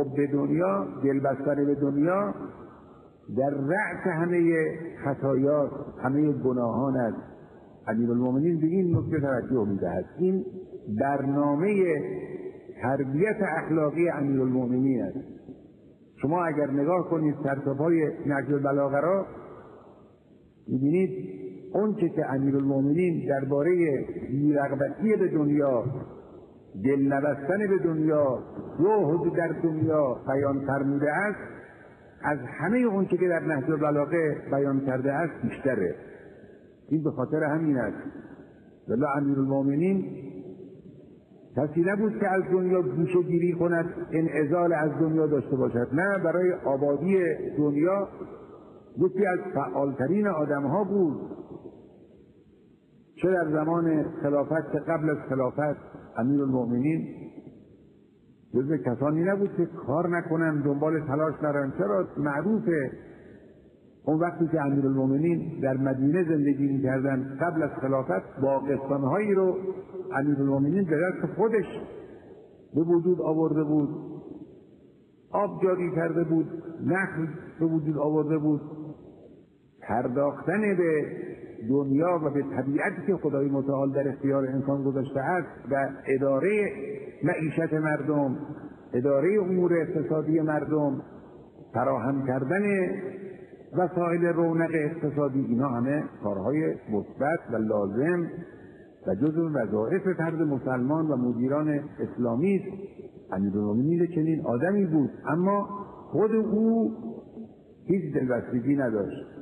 حب دنیا، دلبستن به دنیا در رأس همه خطایات، همه گناهان است. امیرالمومنین به این نکته توجه می‌دهد. این برنامه تربیت اخلاقی امیرالمومنین است. شما اگر نگاه کنید سرتاپای نهج البلاغه را می‌بینید اون چه که امیرالمومنین درباره بی‌رغبتی به دنیا، دل نبستن به دنیا، زهد در دنیا بیان فرموده است، از همه اون چه که در نهج البلاغه بیان کرده است بیشتره. این به خاطر همین است. والله امیرالمومنین کسی نبود که از دنیا گوشه گیری کند، انعزال از دنیا داشته باشد. نه، برای آبادی دنیا یکی از فعالترین آدم‌ها بود. چه در زمان خلافت که قبل از خلافت امیرالمومنین جزو کسانی نبود که کار نکنن، دنبال تلاش نرن. چرا؟ معروفه اون وقتی که امیرالمومنین در مدینه زندگی می‌کردن قبل از خلافت، باغستان‌هایی رو امیرالمومنین به دست خودش به وجود آورده بود، آب جاری کرده بود، نخل به وجود آورده بود. پرداختن به دنیا و به طبیعتی که خدای متعال در اختیار انسان گذاشته است و اداره معیشت مردم، اداره امور اقتصادی مردم، فراهم کردن وسایل رونق اقتصادی، اینا همه کارهای مثبت و لازم و جزو وظایف فرد مسلمان و مدیران اسلامی است. امیرالمومنین چنین آدمی بود، اما خود او هیچ دلبستگی نداشت.